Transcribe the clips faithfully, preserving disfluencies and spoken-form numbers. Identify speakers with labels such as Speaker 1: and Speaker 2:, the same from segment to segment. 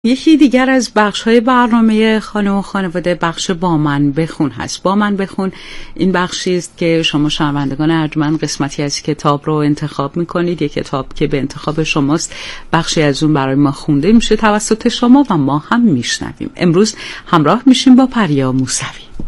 Speaker 1: یکی دیگر از بخش‌های برنامه خانه و خانواده بخش با من بخون هست. با من بخون این بخشی است که شما شنوندگان ارجمند قسمتی از کتاب رو انتخاب می‌کنید. یک کتاب که به انتخاب شماست، بخشی از اون برای ما خونده میشه توسط شما و ما هم میشنویم. امروز همراه میشیم با پریا موسوی.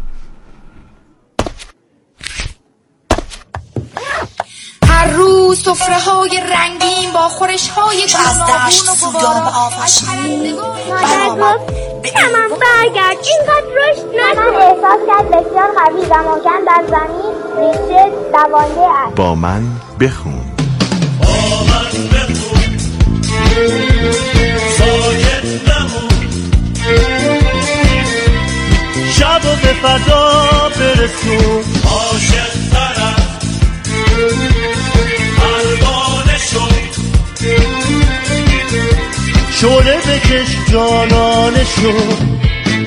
Speaker 2: هر روز سفره‌های رنگین با خورش‌های گوناگون و گوارا
Speaker 3: مادر گفت تمام برگرد اینقدر رشد نکن.
Speaker 4: احساس کرد بسیار قوی و محکم در زمین ریشه دوانده است.
Speaker 5: با من بخون.
Speaker 6: با من بخون ساکت نمون، شب و به فضا برسون، عاشق طرف پروانه شد، شعله بکش جانانه شد.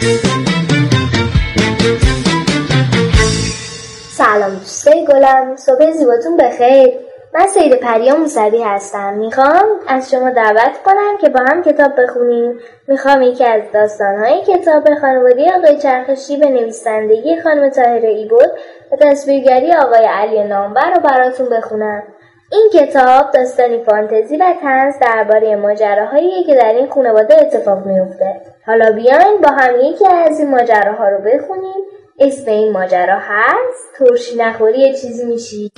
Speaker 4: سلام دوستای گلم، صبح زیباتون بخیر. من سید پریا موسوی هستم. میخوام از شما دعوت کنم که با هم کتاب بخونیم. میخوام یکی از داستانهای کتاب خانواده آقای چرخشی به نویسندگی خانم طاهره ایبود و تصویرگری آقای علی نامور رو براتون بخونم. این کتاب داستانی فانتزی و طنز درباره ماجراهایی که در این خانواده اتفاق میفته. حالا بیاین با هم یکی از این ماجراها رو بخونیم. اسم این ماجرا هست ترشی نخوری یه چیزی میشی.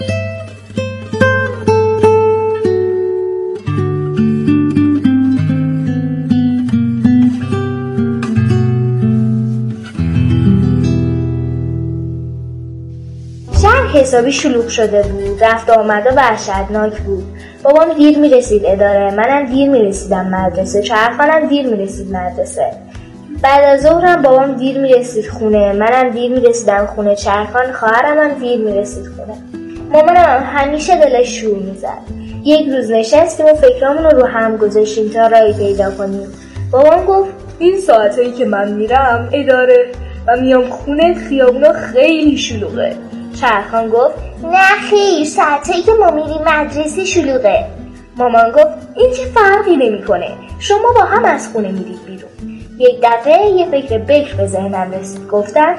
Speaker 4: شهر حسابی شلوغ شده بود. رفت و آمد و وحشتناک بود. بابام دیر میرسید اداره، منم دیر میرسیدم مدرسه، چرخانم دیر میرسید مدرسه. بعد از ظهرم بابام دیر میرسید خونه، منم دیر میرسیدم خونه، چرخان خواهرم هم دیر میرسید خونه. مامانم همیشه دلش شور میزد. یک روز نشستیم و فکرامون رو رو هم گذاشتیم تا راهی پیدا کنیم. بابام گفت این ساعتایی که من میرم اداره و میام خونه خیابونا خیلی شلوغه. چرخان گفت نه خیر، ساعتایی که ما میریم مدرسه شلوغه. مامان گفت این چه فرقی نمیکنه، شما با هم از خونه میرید بیرون. یک دفعه یه فکر بکر به ذهنم رسید. گفتم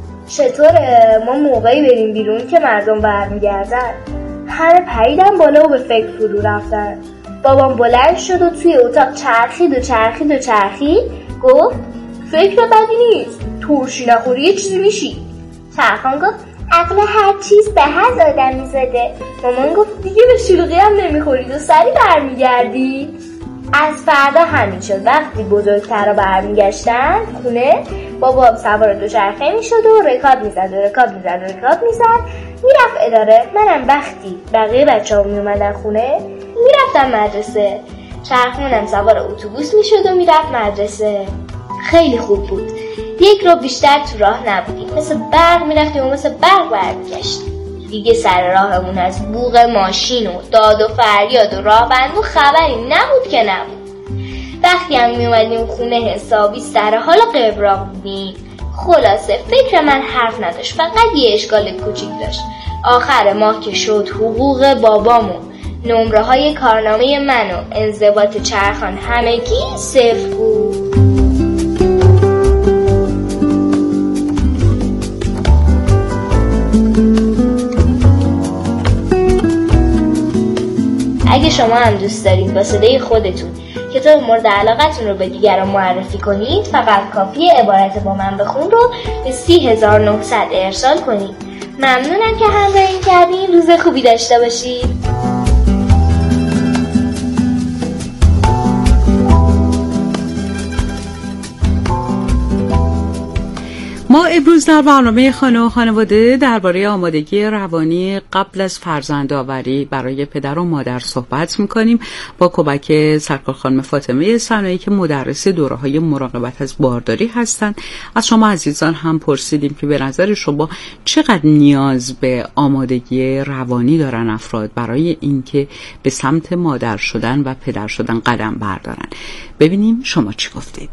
Speaker 4: چطوره ما موقعی بریم بیرون که مردم برمیگردن؟ همه پریدن بالا و به فکر فرو رفتن. بابام بلند شد و توی اتاق چرخید و چرخید و چرخید. گفت فکر بدی نیست، ترشی نخوری یه چیزی میشی. چرخان گفت عقل هر چیز به هز آدمی زده. مامان گفت دیگه به شلوغی هم نمیخورید و سری برمیگردی. از فردا همین شد. وقتی بزرگتر برمیگشتن خونه، بابام سوار دوچرخه میشد و رکاب میزد و رکاب میزد و رکاب میزد میرفت اداره. منم وقتی بقیه بچه ها میومدن خونه میرفتم مدرسه. چرخمونم سوار اتوبوس میشد و میرفت مدرسه. خیلی خوب بود. یک رو بیشتر تو راه نبودیم، مثل برق میرفتیم و مثل برق برمیگشتیم. دیگه سر راهمون از بوق ماشین و داد و فریاد و راه بندو خبری نبود که نبود. وقتی هم میومدیم خونه حسابی سر حال قبراق بودیم. خلاصه فکر من حرف نداشت، فقط یه اشکال کوچیک داشت. آخر ماه که شد حقوق بابامون، نمره های کارنامه من و انضباط چرخان همگی صفر بود. اگه شما هم دوست دارید با صدای خودتون کتاب مورد علاقتون رو به دیگران معرفی کنید، فقط کافیه عبارت با من بخون رو به سی هزار و نهصد ارسال کنید. ممنونم که همراهی کردین. روز خوبی داشته باشید.
Speaker 1: ما امروز در برنامه خانه و خانواده درباره آمادگی روانی قبل از فرزندآوری برای پدر و مادر صحبت می‌کنیم با کمک سرکار خانم فاطمه سنایی که مدرس دوره‌های مراقبت از بارداری هستند. از شما عزیزان هم پرسیدیم که به نظر شما چقدر نیاز به آمادگی روانی دارن افراد برای اینکه به سمت مادر شدن و پدر شدن قدم بردارن. ببینیم شما چی گفتید.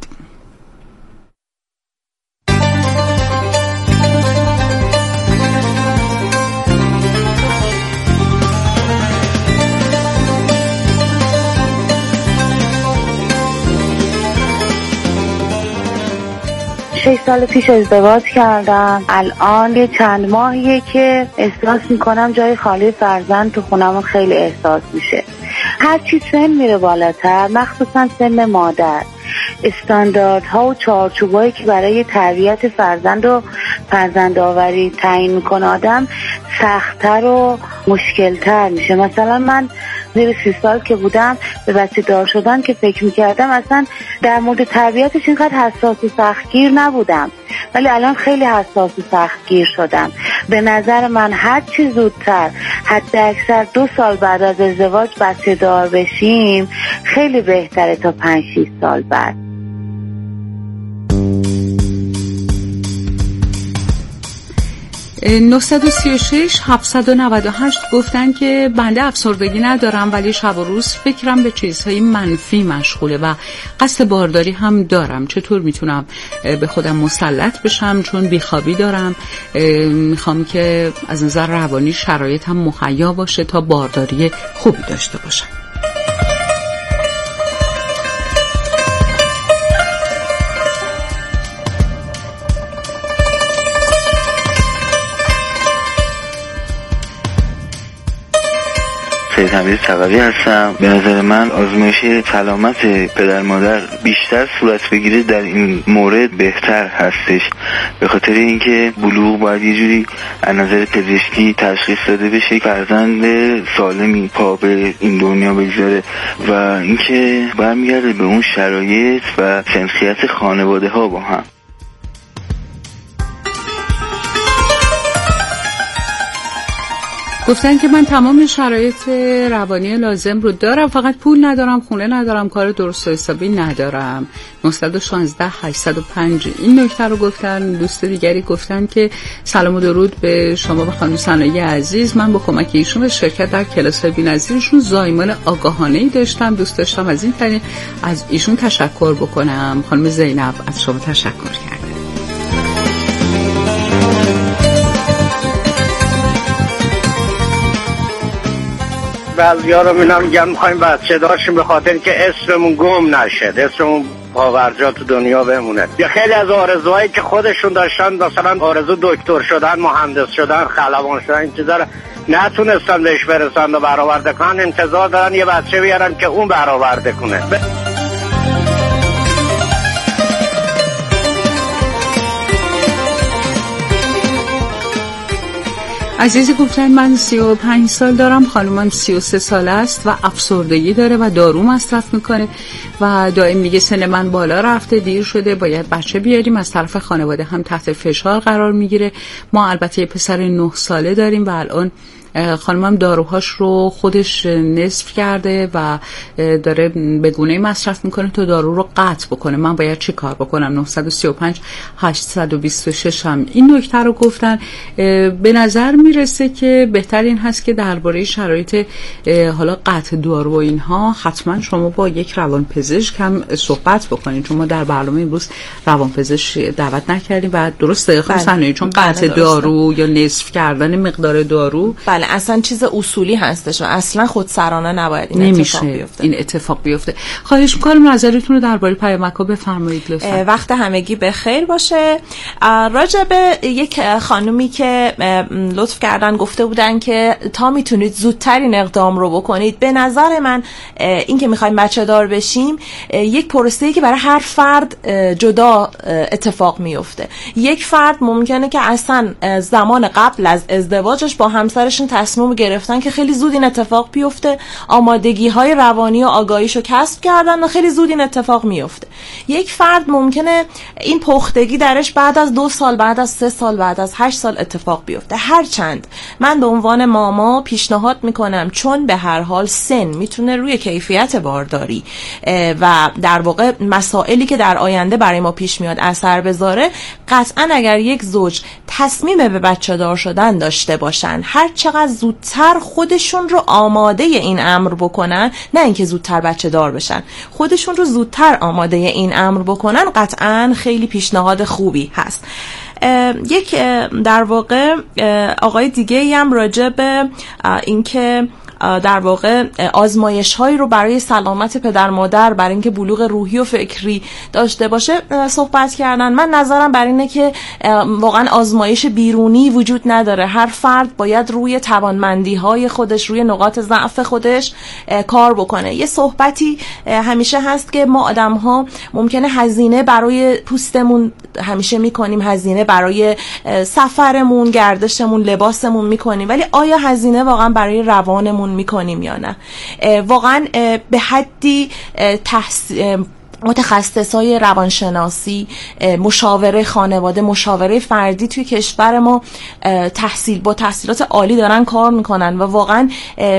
Speaker 5: شش سال پیش ازدواج کردم. الان یه چند ماهیه که احساس میکنم جای خالی فرزند تو خونمون خیلی احساس میشه. هرچی سن میره بالاتر، مخصوصا سن مادر، استانداردها و چارچوبایی که برای تربیت فرزند و فرزند آوری تعیین میکنه آدم سخت‌تر و مشکل‌تر میشه. مثلا من زیر سی سال که بودم به بچه دار شدن که فکر میکردم اصلا در مورد تربیتش اینقدر حساس و سختگیر نبودم، ولی الان خیلی حساس و سختگیر شدم. به نظر من هر چی زودتر، حتی اکثر دو سال بعد از ازدواج بچه دار بشیم خیلی بهتره تا پنج شیش سال بعد.
Speaker 1: نه سه شش هفت نه هشت گفتن که بنده افسردگی ندارم ولی شب و روز فکرم به چیزهای منفی مشغوله و قصد بارداری هم دارم. چطور میتونم به خودم مسلط بشم؟ چون بیخوابی دارم، میخوام که از نظر روانی شرایطم مهیا باشه تا بارداری خوبی داشته باشم.
Speaker 7: سید حمید ثقفی هستم. به نظر من آزمایش سلامت پدر مادر بیشتر صورت بگیره در این مورد بهتر هستش، به خاطر اینکه بلوغ باید یه جوری از نظر پزشکی تشخیص داده بشه فرزند سالمی پا به این دنیا بگذاره و اینکه برمیگرده به اون شرایط و سنخیت خانواده ها با هم.
Speaker 1: گفتن که من تمام شرایط روانی لازم رو دارم، فقط پول ندارم، خونه ندارم، کار درست و حسابی ندارم. نه یک شش هشت صفر پنج این نکته رو گفتن. دوست دیگری گفتن که سلام و درود به شما و خانم ثنایی عزیز. من با کمک ایشون به شرکت در کلاس‌های بی‌نظیرشون زایمان آگاهانه‌ای داشتم. دوست داشتم از این طریق از ایشون تشکر بکنم. خانم زینب از شما تشکر کرد.
Speaker 8: بعضی‌ها رو می‌بینم میگن می‌خوایم بچه داشتیم به خاطر که اسممون گم نشه، اسممون پاورجا تو دنیا بمونه. یا خیلی از آرزوهایی که خودشون داشتن، مثلا آرزو دکتر شدن، مهندس شدن، خلبان شدن، این چیزا رو نتونستن بهش برسن و برآورده کنن، انتظار دارن یه بچه بیارن که اون برآورده کنه. ب...
Speaker 1: عزیزی گفتن من سی و پنج سال دارم، خانومم سی و سه سال است و افسردگی داره و دارو مصرف میکنه و دائم میگه سن من بالا رفته، دیر شده، باید بچه بیاریم. از طرف خانواده هم تحت فشار قرار میگیره. ما البته یه پسر نه ساله داریم و الان خانمم داروهاش رو خودش نصف کرده و داره به گونه‌ای مصرف میکنه تا دارو رو قطع بکنه. من باید چی کار بکنم؟ نه سه پنج هشت دو شش هم این نکته رو گفتن. به نظر میرسه که بهتر این هست که درباره شرایط حالا قطع دارو و اینها حتما شما با یک روانپزشک هم صحبت بکنید، چون ما در برنامه امروز روانپزشک دعوت نکردیم و درسته خانم ثنایی، چون قطع دارو یا نصف کردن مقدار دارو
Speaker 9: بله اصلا چیز اصولی هستش و اصلا خودسرانه نباید این
Speaker 1: نمیشه
Speaker 9: اتفاق بیفته.
Speaker 1: این اتفاق بیفته. خواهش می‌کنم نظرتون رو درباره پیامک‌ها بفرمایید لطفاً.
Speaker 9: وقت همگی بخیر باشه. راجع به یک خانومی که لطف کردن گفته بودن که تا میتونید زودتر این اقدام رو بکنید، به نظر من این که می‌خوایم بچه دار بشیم یک پروسه‌ای که برای هر فرد جدا اتفاق میفته. یک فرد ممکنه که اصلا زمان قبل از ازدواجش با همسرشون تصمیم گرفتن که خیلی زود این اتفاق بیفته، آمادگی‌های روانی و آگاهیشو کسب کردن و خیلی زود این اتفاق میفته. یک فرد ممکنه این پختگی درش بعد از دو سال، بعد از سه سال، بعد از هشت سال اتفاق بیفته. هرچند من به عنوان ماما پیشنهاد میکنم، چون به هر حال سن میتونه روی کیفیت بارداری و در واقع مسائلی که در آینده برای ما پیش میاد اثر بذاره، قطعا اگر یک زوج تصمیم به بچه دار شدن داشته باشن، هر چقدر زودتر خودشون رو آماده این امر بکنن، نه اینکه زودتر بچه دار بشن، خودشون رو زودتر آماده این امر بکنن، قطعا خیلی پیشنهاد خوبی هست. یک در واقع آقای دیگه هم راجع به اینکه در واقع آزمایش هایی رو برای سلامت پدر مادر، برای اینکه بلوغ روحی و فکری داشته باشه صحبت کردن. من نظرم بر اینه که واقعا آزمایش بیرونی وجود نداره. هر فرد باید روی توانمندی های خودش، روی نقاط ضعف خودش کار بکنه. یه صحبتی همیشه هست که ما آدم ها ممکنه هزینه برای پوستمون همیشه میکنیم، هزینه برای سفرمون، گردشمون، لباسمون میکنیم، ولی آیا هزینه واقعا برای روانمون میکنیم یا نه؟ واقعا به حدی تحصیل متخصصای روانشناسی، مشاوره خانواده، مشاوره فردی توی کشور ما تحصیل با تحصیلات عالی دارن کار میکنن و واقعا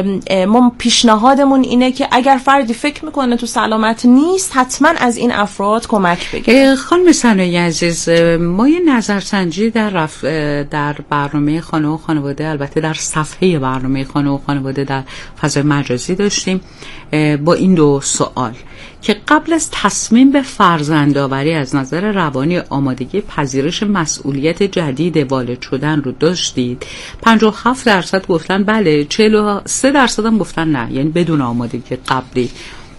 Speaker 9: ما پیشنهادمون اینه که اگر فردی فکر میکنه تو سلامت نیست، حتما از این افراد کمک بگیره.
Speaker 1: خانم ثنایی عزیز، ما یه نظرسنجی در رف... در برنامه خانه و خانواده، البته در صفحه برنامه خانه و خانواده در فضای مجازی داشتیم با این دو سوال که قبل از تصمیم به فرزندآوری از نظر روانی آمادگی پذیرش مسئولیت جدید والد شدن رو داشتید؟ پنجاه و هفت درصد گفتن بله، چهل و سه درصد هم گفتن نه، یعنی بدون آمادگی قبلی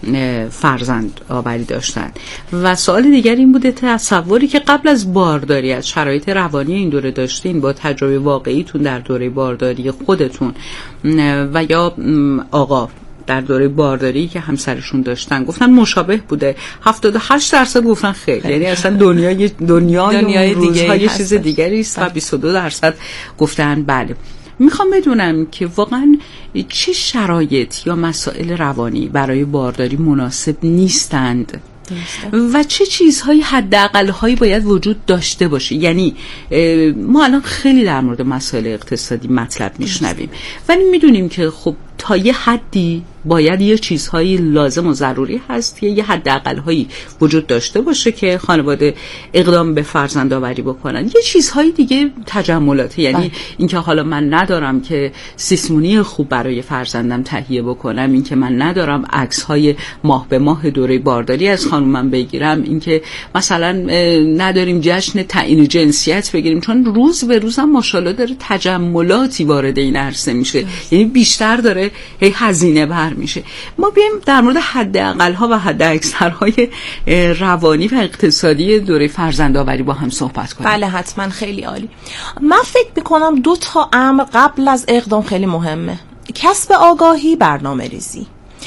Speaker 1: فرزند آوری داشتن. و سوال دیگر این بوده تصوری که قبل از بارداری از شرایط روانی این دوره داشتین با تجربه واقعیتون در دوره بارداری خودتون و یا آقا در دوره بارداری که همسرشون داشتن، گفتن مشابه بوده. هفتاد و هشت درصد گفتن خیر، یعنی اصلا دنیای دنیای, دنیای روزهای یه چیز دیگری است و بیست و دو درصد گفتن بله. میخوام بدونم که واقعا چه شرایط یا مسائل روانی برای بارداری مناسب نیستند و چه چیزهایی حداقل‌هایی باید وجود داشته باشه. یعنی ما الان خیلی در مورد مسائل اقتصادی مطلب میشنویم، ولی میدونیم که خب تا یه حدی باید یه چیزهایی لازم و ضروری هست، یه حداقل‌هایی وجود داشته باشه که خانواده اقدام به فرزندآوری بکنن. یه چیزهایی دیگه تجملاته، یعنی اینکه حالا من ندارم که سیسمونی خوب برای فرزندم تهیه بکنم، اینکه من ندارم عکس‌های ماه به ماه دوره بارداری از خانومم بگیرم، اینکه مثلا نداریم جشن تعیین جنسیت بگیریم، چون روز به روز هم ماشاءالله داره تجملاتی وارد این عرصه میشه، یعنی بیشتر داره هی هزینه بر میشه. ما بیایم در مورد حداقل‌ها و حداکثرهای روانی و اقتصادی دوره فرزندآوری با هم صحبت کنیم.
Speaker 9: بله حتما، خیلی عالی. من فکر میکنم دو تا امر قبل از اقدام خیلی مهمه: کسب آگاهی، برنامه ریزی.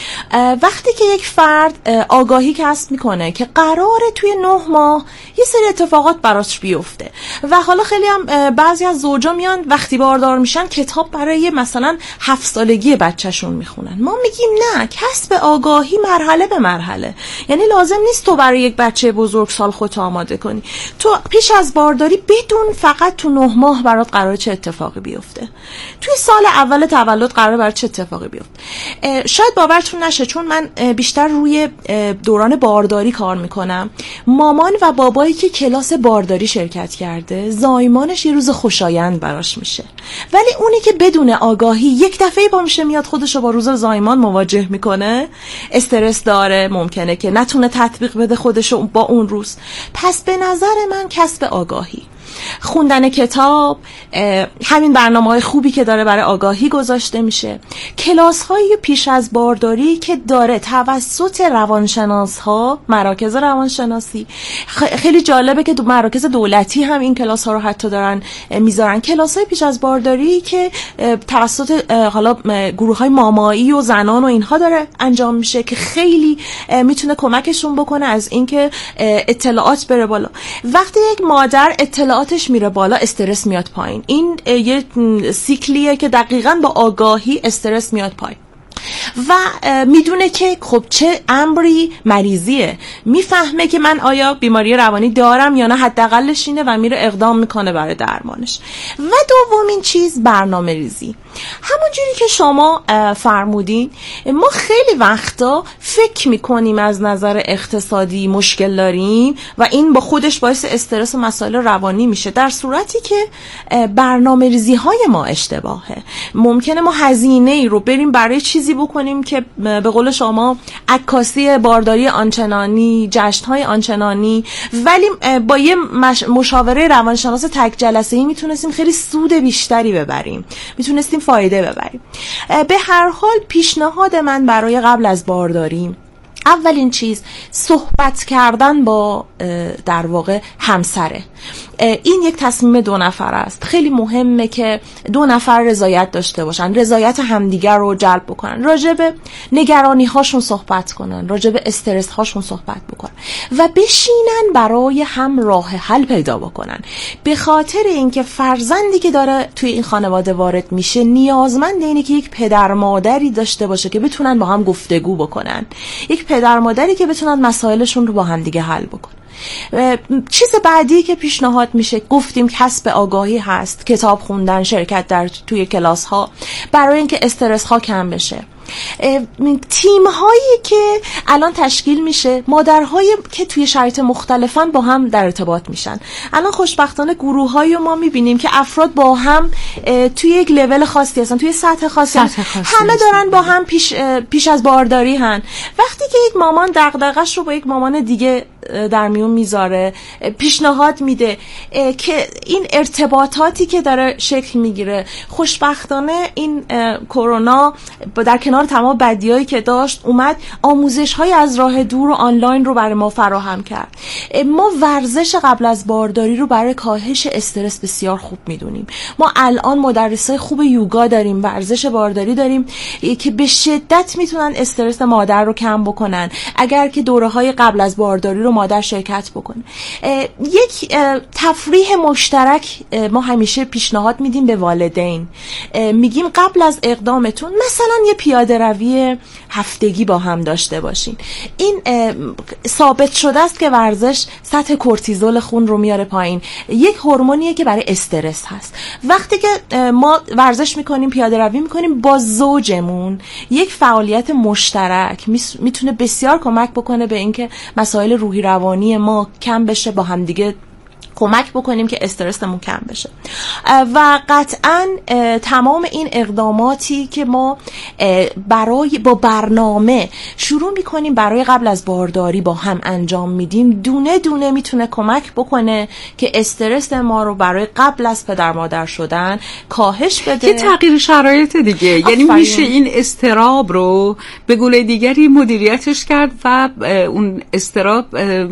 Speaker 9: وقتی که یک فرد آگاهی کسب میکنه که قراره توی نه ماه یه سری اتفاقات براش بیفته و حالا خیلی هم بعضی از زوجا میان وقتی باردار میشن کتاب برای مثلا هفت سالگی بچهشون میخونن، ما میگیم نه، کسب آگاهی مرحله به مرحله. یعنی لازم نیست تو برای یک بچه بزرگسال خودت آماده کنی، تو پیش از بارداری بدون فقط تو نه ماه برات قراره چه اتفاقی بیفته، توی سال اول تولد قراره برات چه اتفاقی بیفته. شاید باور تو نشه، چون من بیشتر روی دوران بارداری کار میکنم، مامان و بابایی که کلاس بارداری شرکت کرده زایمانش یه روز خوشایند براش میشه، ولی اونی که بدون آگاهی یک دفعه با میشه میاد خودشو با روز زایمان مواجه میکنه، استرس داره، ممکنه که نتونه تطبیق بده خودشو با اون روز. پس به نظر من کسب آگاهی، خوندن کتاب، همین برنامه‌های خوبی که داره برای آگاهی گذاشته میشه، کلاس‌های پیش از بارداری که داره توسط روانشناس‌ها، مراکز روانشناسی، خیلی جالبه که مراکز دولتی هم این کلاس‌ها رو حتی دارن میذارن، کلاس‌های پیش از بارداری که توسط حالا گروه‌های مامایی و زنان و اینها داره انجام میشه که خیلی میتونه کمکشون بکنه از اینکه اطلاعات بره بالا. وقتی یک مادر اطلاعاتش میره بالا، استرس میاد پایین. این یه سیکلیه که دقیقاً با آگاهی استرس میاد پایین و میدونه که خب چه امری مریضیه، میفهمه که من آیا بیماری روانی دارم یا نه، حداقلش اینه و میره اقدام میکنه برای درمانش. و دومین چیز برنامه ریزی. همونجوری که شما فرمودین، ما خیلی وقتا فکر میکنیم از نظر اقتصادی مشکل داریم و این با خودش باعث استرس و مسائل روانی میشه، در صورتی که برنامه ریزی های ما اشتباهه. ممکنه ما هزینه ای رو بریم برای چیزی بکنیم که به قول شما عکاسی بارداری آنچنانی، جشن‌های آنچنانی، ولی با یه مش... مشاوره روانشناس تک جلسه‌ای میتونستیم خیلی سود بیشتری ببریم، میتونستیم فایده ببریم. به هر حال پیشنهاد من برای قبل از بارداری، اولین چیز صحبت کردن با در واقع همسره. این یک تصمیم دو نفر است. خیلی مهمه که دو نفر رضایت داشته باشن، رضایت همدیگر رو جلب بکنن، راجع به نگرانی هاشون صحبت کنن، راجع به استرس هاشون صحبت بکنن و بشینن برای هم راه حل پیدا بکنن. به خاطر اینکه فرزندی که داره توی این خانواده وارد میشه نیازمند اینه که یک پدر مادری داشته باشه که بتونن با هم گفتگو بکنن، یک پدر مادری که بتونن مسائلشون رو با هم دیگه حل بکنن. چیز بعدی که پیشنهاد میشه، گفتیم کسب آگاهی هست، کتاب خوندن، شرکت در توی کلاس ها برای اینکه استرس ها کم بشه. تیم هایی که الان تشکیل میشه، مادرهایی که توی شرایط مختلفن با هم در ارتباط میشن. الان خوشبختانه گروه هایی ما میبینیم که افراد با هم توی یک لول خاصی هستن، توی سطح خاصی, سطح خاصی همه هستن. دارن با هم پیش, پیش از بارداری هن. وقتی که یک مامان دغدغش رو با یک مامان دیگه در میون میذاره، پیشنهاد میده که این ارتباطاتی که داره شکل میگیره، خوشبختانه این کرونا در کنار تمام بدیایی که داشت اومد آموزش های از راه دور و آنلاین رو برای ما فراهم کرد. ما ورزش قبل از بارداری رو برای کاهش استرس بسیار خوب میدونیم. ما الان مدرسای خوب یوگا داریم، ورزش بارداری داریم که به شدت میتونن استرس مادر رو کم بکنن اگر که دوره های قبل از بارداری رو مادر شرکت بکنه. یک تفریح مشترک ما همیشه پیشنهاد میدیم به والدین، میگیم قبل از اقدامتون مثلا یه پیاده روی هفتگی با هم داشته باشین. این ثابت شده است که ورزش سطح کورتیزول خون رو میاره پایین، یک هورمونیه که برای استرس هست. وقتی که ما ورزش میکنیم، پیاده روی میکنیم با زوجمون، یک فعالیت مشترک میتونه بسیار کمک بکنه به اینکه مسائل روحی روانی ما کم بشه، با هم دیگه کمک بکنیم که استرسمون کم بشه. و قطعاً تمام این اقداماتی که ما برای با برنامه شروع میکنیم برای قبل از بارداری با هم انجام میدیم، دونه دونه میتونه کمک بکنه که استرس ما رو برای قبل از پدر مادر شدن کاهش بده.
Speaker 1: یه تغییر شرایط دیگه، یعنی میشه این استراب رو به گونه دیگری مدیریتش کرد و اون استراب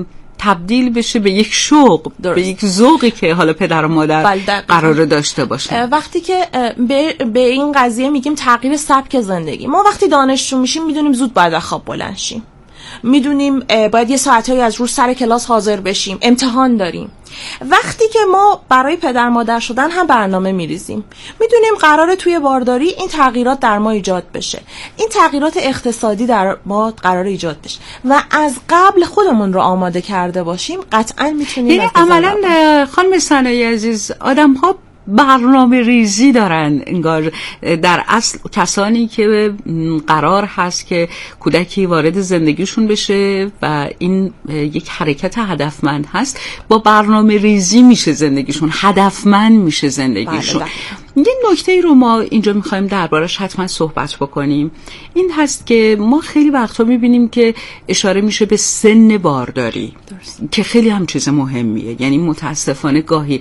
Speaker 1: تبدیل بشه به یک شوق، درست. به یک ذوقی که حالا پدر و مادر قراره داشته باشه.
Speaker 9: وقتی که به, به این قضیه میگیم تغییر سبک زندگی، ما وقتی دانشجو میشیم میدونیم زود باید خواب بلند شیم، میدونیم باید یه ساعتایی از روز سر کلاس حاضر بشیم، امتحان داریم. وقتی که ما برای پدر مادر شدن هم برنامه میریزیم، میدونیم قراره توی بارداری این تغییرات در ما ایجاد بشه، این تغییرات اقتصادی در ما قراره ایجاد بشه و از قبل خودمون رو آماده کرده باشیم، قطعا میتونیم.
Speaker 1: یعنی عملا خانم ثنایی عزیز، آدم ها برنامه ریزی دارن انگار. در اصل کسانی که قرار هست که کودکی وارد زندگیشون بشه و این یک حرکت هدفمند هست، با برنامه ریزی میشه زندگیشون، هدفمند میشه زندگیشون. بله بله. یه نکته رو ما اینجا میخوایم دربارش حتما صحبت بکنیم، این هست که ما خیلی وقتا میبینیم که اشاره میشه به سن بارداری، درست. که خیلی هم چیز مهمیه. یعنی متاسفانه گاهی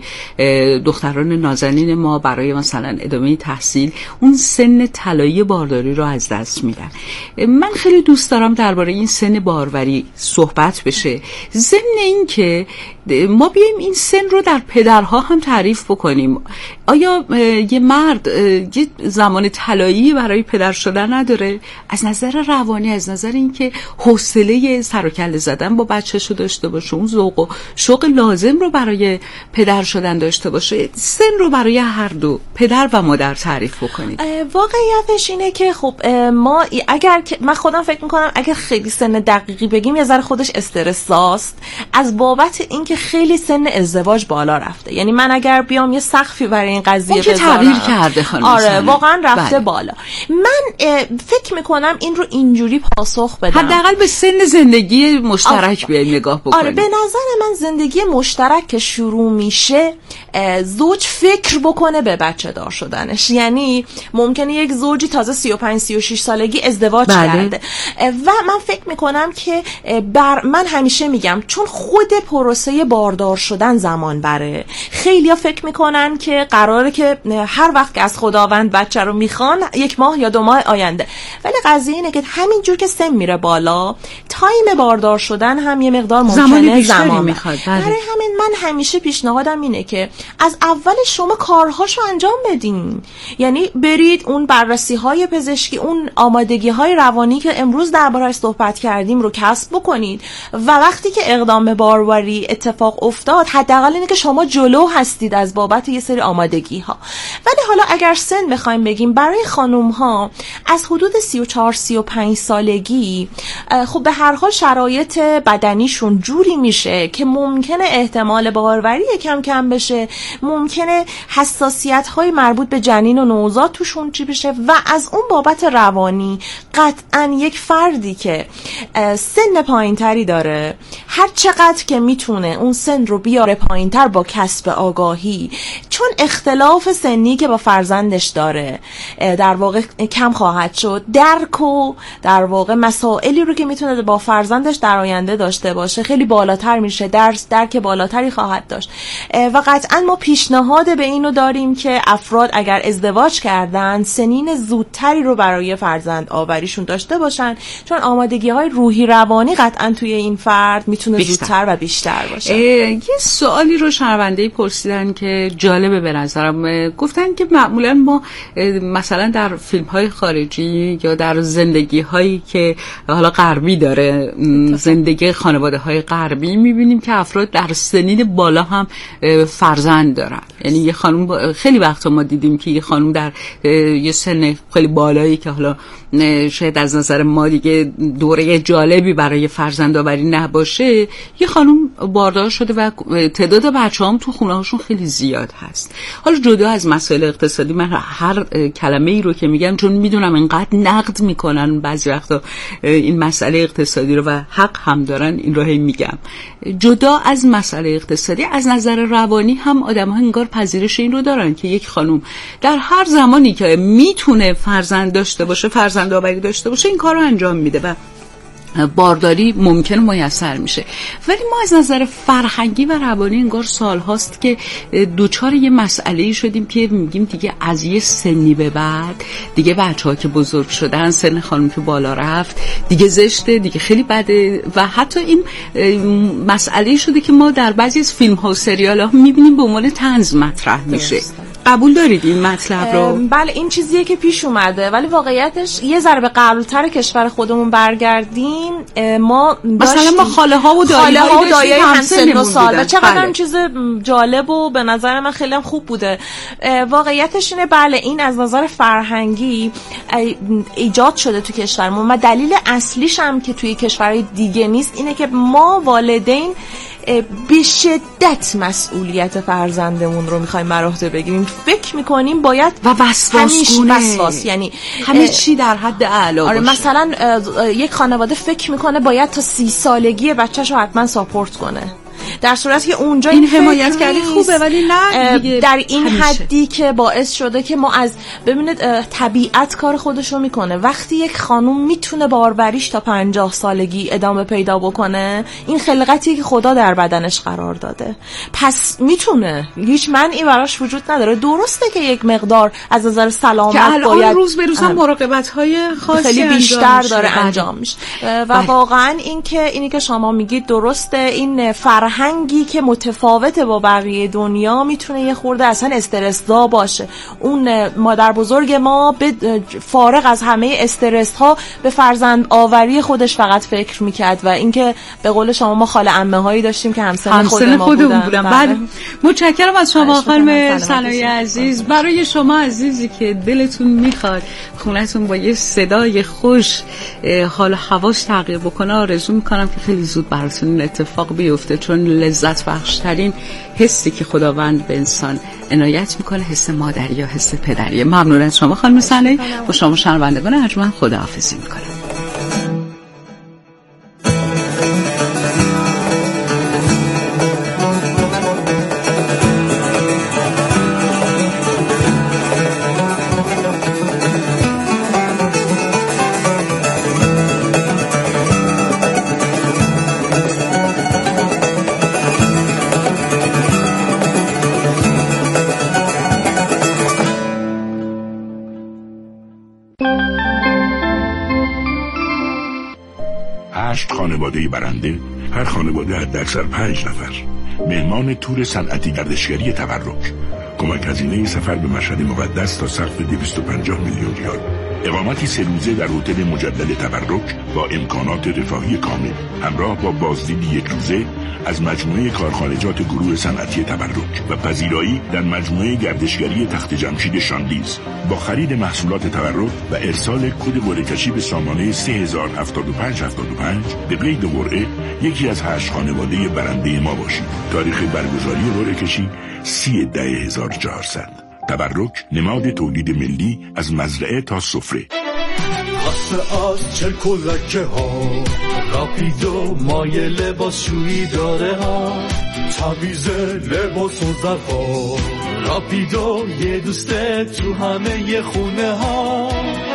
Speaker 1: دختران نازنین ما برای مثلا ادامه تحصیل اون سن طلایی بارداری رو از دست میدن. من خیلی دوست دارم درباره این سن باروری صحبت بشه، ضمن این که ما بیایم این سن رو در پدرها هم تعریف بکنیم. آیا یه مرد یه زمان طلایی برای پدر شدن نداره؟ از نظر روانی، از نظر اینکه حوصله سر و کله زدن با بچه‌شو داشته باشه، اون ذوق و شوق لازم رو برای پدر شدن داشته باشه، سن رو برای هر دو پدر و مادر تعریف بکنید.
Speaker 9: واقعیتش اینه که خب ما اگر من خودم فکر میکنم اگر خیلی سن دقیقی بگیم یه ذره خودش استرساست، از بابت اینکه خیلی سن ازدواج بالا رفته. یعنی من اگر بیام یه سقفی برای این قضیه بذارم،
Speaker 1: تغییر کرده خانم.
Speaker 9: آره واقعا رفته بله. بالا. من فکر میکنم این رو اینجوری پاسخ بدم،
Speaker 1: حداقل به سن زندگی مشترک بیایم نگاه بکنیم.
Speaker 9: آره به نظر من زندگی مشترک که شروع میشه، زوج فکر بکنه به بچه دار شدنش. یعنی ممکنه یک زوجی تازه سی و پنج سی و شش سالگی ازدواج بله. کرده و من فکر میکنم که بر من همیشه میگم چون خود پروسه برای باردار شدن زمان بره. خیلیا فکر میکنن که قراره که هر وقت که از خداوند بچه رو میخوان یک ماه یا دو ماه آینده، ولی قضیه اینه که همینجور که سن میره بالا تایم باردار شدن هم یه مقدار ممکنه زمان میخواد. برای همین من همیشه پیشنهادم اینه که از اول شما کارهاشو انجام بدین، یعنی برید اون بررسی های پزشکی، اون آمادگی های روانی که امروز درباره‌اش صحبت کردیم رو کسب بکنید و وقتی که اقدام به باروری اتفاق افتاد حداقل اینه که شما جلو هستید از بابت یه سری آمادگی ها. ولی حالا اگر سن بخوایم بگیم، برای خانم ها از حدود سی و چهار سی و پنج سالگی خب به هر حال شرایط بدنیشون جوری میشه که ممکنه احتمال باروری کم کم بشه، ممکنه حساسیت های مربوط به جنین و نوزاد توشون چی بشه و از اون بابت روانی قطعا یک فردی که سن پایینتری داره هر چقدر که میتونه اون سن رو بیاره پایینتر با کسب آگاهی، چون اختلاف سنی که با فرزندش داره در واقع کم خواهد شد، درک و در واقع مسائلی رو که میتونه با فرزندش در آینده داشته باشه خیلی بالاتر میشه، درس درک بالاتری خواهد داشت و قطعا ما پیشنهاد به اینو داریم که افراد اگر ازدواج کردن سنین زودتری رو برای فرزند آوریشون داشته باشن، چون آمادگی های روحی روانی قطعا توی این فرد میتونه بیشتر. زودتر و بیشتر باشه.
Speaker 1: یه سوالی رو شنونده‌ای پرسیدن که جالبه به نظرم، گفتن که معمولا ما مثلا در فیلم های خارجی یا در زندگی هایی که حالا غربی داره، زندگی خانواده های غربی، میبینیم که افراد در سنین بالا هم فرزند دارن. یعنی یه خانم خیلی وقتا ما دیدیم که یه خانم در یه سن خیلی بالایی که حالا شاید از نظر ما دیگه دوره جالبی برای فرزند آوری نباشه، یه خانم باردار شده و تعداد بچه هم تو خونه هاشون خیلی زیاد هست. حالا جدا از مسائل اقتصادی، من هر کلمه ای رو که میگم چون میدونم اینقدر نقد میکنن بعضی وقتا این مسئله اقتصادی رو و حق هم دارن، این رو میگم. جدا از مسئله اقتصادی، از نظر روانی هم آدم ها انگار پذیرش این رو دارن که یک خانم در هر زمانی که میتونه فرزند داشته باشه، فرزند آوری داشته باشه، این کار رو انجام میده و بارداری ممکن میسر میشه. ولی ما از نظر فرهنگی و روانی انگار سال هاست که دوچار یه مسئله شدیم که میگیم دیگه از یه سنی به بعد دیگه بچه ها که بزرگ شدن، سن خانم که بالا رفت دیگه زشته، دیگه خیلی بده و حتی این مسئله شده که ما در بعضی از فیلم ها و سریال ها میبینیم به عنوان طنز مطرح میشه. قبول دارید این مطلب رو؟
Speaker 9: بله، این چیزیه که پیش اومده، ولی واقعیتش یه ذره به قبل‌تر کشور خودمون برگردیم، ما
Speaker 1: مثلا ما خاله ها و دایی ها و دایی
Speaker 9: همسن و سال و چقدر هم چیز جالب و به نظر من خیلی هم خوب بوده. واقعیتش اینه بله، این از نظر فرهنگی ایجاد شده تو کشورمون و دلیل اصلیش هم که توی کشورهای دیگه نیست اینه که ما والدین به شدت مسئولیت فرزندمون رو میخوایم بر عهده بگیریم، فکر میکنیم باید
Speaker 1: و وسواسگونه
Speaker 9: وسواس، یعنی
Speaker 1: همه چی در حد اعلی باشه.
Speaker 9: آره، مثلا یک خانواده فکر میکنه باید تا سی سالگی بچه‌شو حتما ساپورت کنه، در صورتی که اونجا
Speaker 1: این حمایت کردی خوبه ولی نه دیگه
Speaker 9: در این همیشه. حدی که باعث شده که ما از ببینید طبیعت کار خودشو میکنه. وقتی یک خانوم میتونه باروریش تا پنجاه سالگی ادامه پیدا بکنه، این خلقتی که خدا در بدنش قرار داده، پس میتونه، هیچ مانعی براش وجود نداره. درسته که یک مقدار از نظر سلامت باید
Speaker 1: روز به روز هم مراقبت‌های خاصی
Speaker 9: خیلی بیشتر داره انجام میشه و واقعا این که اینی که شما میگید درسته، این فرهنگی که متفاوت با بقیه دنیا میتونه یه خورده اصلا استرس‌زا باشه. اون مادر بزرگ ما به فارغ از همه استرس ها به فرزند آوری خودش فقط فکر میکرد و اینکه به قول شما ما خاله عمه هایی داشتیم که همسن هم خود ما بودن.
Speaker 1: بودن. بله. متشکرم از شما خانم ثنایی عزیز. برای شما عزیزی که دلتون میخواد خونتون با یه صدای خوش حال و هواش تغییر بکنه، آرزو میکنم که خیلی زود براتون این اتفاق بیفته، چون لذت بخشترین حسی که خداوند به انسان عنایت میکنه حس مادری یا حس پدری. ممنون از شما خانم ثنایی. با شما شنوندگان ارجمند خداحافظی میکنم.
Speaker 10: خانواده برنده، هر خانواده حداکثر پنج نفر، مهمان تور صنعتی گردشگری تبرک، کمک هزینه سفر به مشهد مقدس تا سقف دویست و پنجاه میلیون ریال، اقامتی سه روزه در هتل مجدد تبرک با امکانات رفاهی کامل، همراه با بازدیدی یک روزه از مجموعه کارخانجات گروه صنعتی تبرک و پذیرایی در مجموعه گردشگری تخت جمشید شاندیز با خرید محصولات تبرک و ارسال کد قرعه‌کشی به سامانه سه هزار و هفتاد و پنج هفتاد و پنج به قید قرعه یکی از هشت خانواده برنده ما باشید. تاریخ برگزاری قرعه‌کشی سی ده هزار و چهارصد. تبرک، نماد تولید ملی از مزرعه تا سفره.
Speaker 6: خسته از چرک و لکه ها، راپیدو مایه لباس شویی داره ها، تمیز لباس و زرها، راپیدو یه دوسته تو همه ی خونه ها.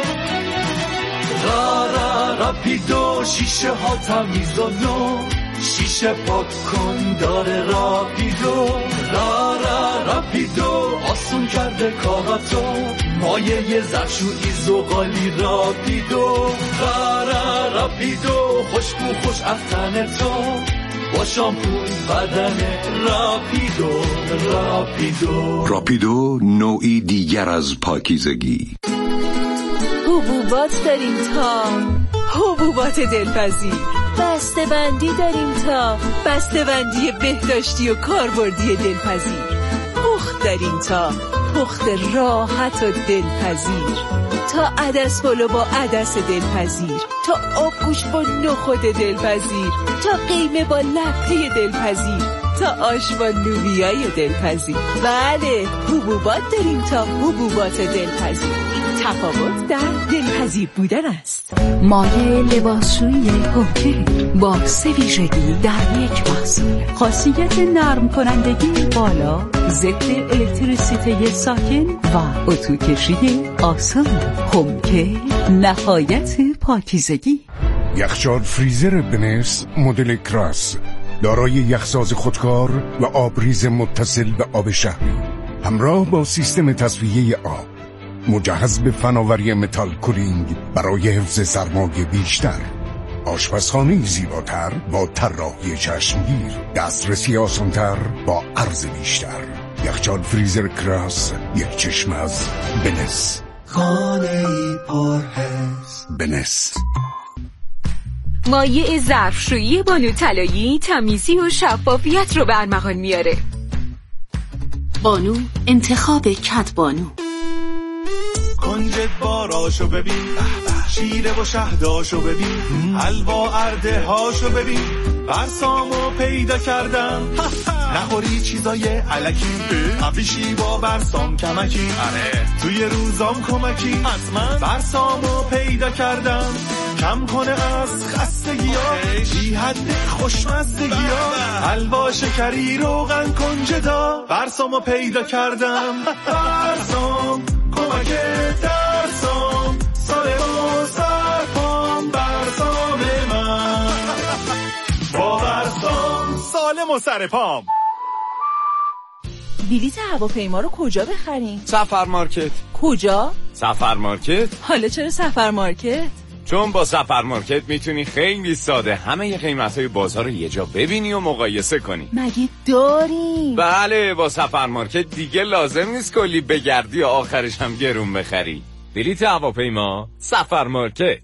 Speaker 6: را راپیدو شیشه ها تمیز و نو، شیشه پاک کن داره راپیدو. را را راپیدو آسون کرده کاراتو، مایه ی زرشویی زغالی راپیدو. را را راپیدو خوشبو خوش از تن تو، با شامپو بدن راپیدو. راپیدو
Speaker 11: راپیدو نوعی دیگر از پاکیزگی.
Speaker 12: حبوبات داریم تا حبوبات دلپذیر، بسته بندی داریم تا بسته بندی بهداشتی و کاربردی دلپذیر، پخت داریم تا پخت راحت و دلپذیر، تا عدس پلو با عدس دلپذیر، تا آبگوش با نخود دلپذیر، تا قیمه با لپه دلپذیر، تا آش با لوبیای دلپذیر. بله، حبوبات داریم تا حبوبات دلپذیر. تفاوت در دلپذیر بودن است.
Speaker 1: مایه لباسشویی هوکه با سه ویژگی در یک محصول. خاصیت نرم کنندگی بالا، ضد الکتریسیته ساکن و اتو کشی آسان. هوکه، نهایت پاکیزگی.
Speaker 13: یخچال فریزر بنس مدل کراس، دارای یخساز خودکار و آبریز متصل به آب شهری، همراه با سیستم تصفیه آب، مجهز به فناوری متال کولینگ برای حفظ سرمایه بیشتر، آشپزخانه زیباتر با طراحی چشمگیر، دسترسی آسانتر با عرض بیشتر. یخچال فریزر کراس، یک چشم از بنس.
Speaker 6: خانه پرحس
Speaker 13: بنس.
Speaker 12: مایع ظرفشویی بانو طلایی تمیزی و شفافیت رو به ارمغان میاره.
Speaker 1: بانو، انتخاب کد بانو.
Speaker 6: کنجد باراشو ببین، شیره و شهداشو ببین، حلوا ارده هاشو ببین، برسامو پیدا کردم. نخوری چیزای علکی، قویشی با برسام کمکی، توی روزام کمکی، حتما برسامو پیدا کردم. کم کنه از خستگی ها، بی حد خوشمزدگی ها، حلوا شکری روغن کنجدا، برسامو پیدا کردم. برسام کمک درسام، سالم و سرپام، برسام من با برسام سالم و سرپام.
Speaker 9: بلیط هواپیما رو کجا بخریم؟
Speaker 14: سفر مارکت.
Speaker 9: کجا؟
Speaker 14: سفر مارکت.
Speaker 9: حالا چرا سفر مارکت؟
Speaker 14: چون با سفر مارکت میتونی خیلی ساده همه ی قیمت‌های بازار رو یه جا ببینی و مقایسه کنی.
Speaker 9: مگه داریم؟
Speaker 14: بله، با سفر مارکت دیگه لازم نیست کلی بگردی و آخرش هم گرون بخری. بلیط هواپیما، سفر مارکت.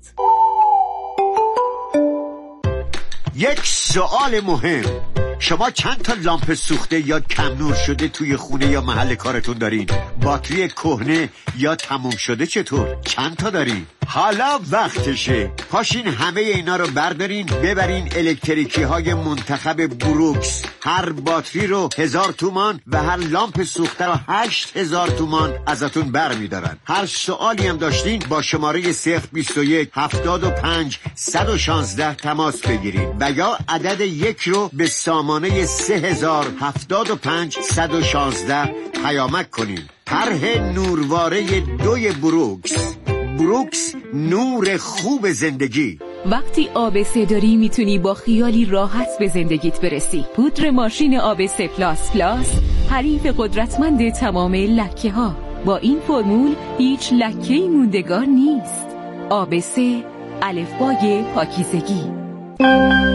Speaker 15: یک سوال مهم، شما چند تا لامپ سوخته یا کم نور شده توی خونه یا محل کارتون دارین؟ باتری کهنه یا تموم شده چطور؟ چند تا دارین؟ حالا وقتشه پاشین همه اینا رو بردارین ببرین الکتریکی های منتخب بروکس. هر باتری رو هزار تومان و هر لامپ سوخته رو هشت هزار تومان ازتون بر میدارن. هر سوالی هم داشتین با شماره صفر بیست و یک هفتاد و پنج صد و شانزده تماس بگیرین و یا عدد یک رو به سامانه سه هزار هفتاد و پنج صد و شانزده پیامک کنین. طرح نورواره دوی بروکس. بروکس، نور خوب زندگی.
Speaker 12: وقتی آب سه داری میتونی با خیالی راحت به زندگیت برسی. پودر ماشین آب سه پلاس پلاس، حریف قدرتمند تمام لکه ها. با این فرمول هیچ لکه‌ای موندگار نیست. آب سه، الفبای پاکیزگی.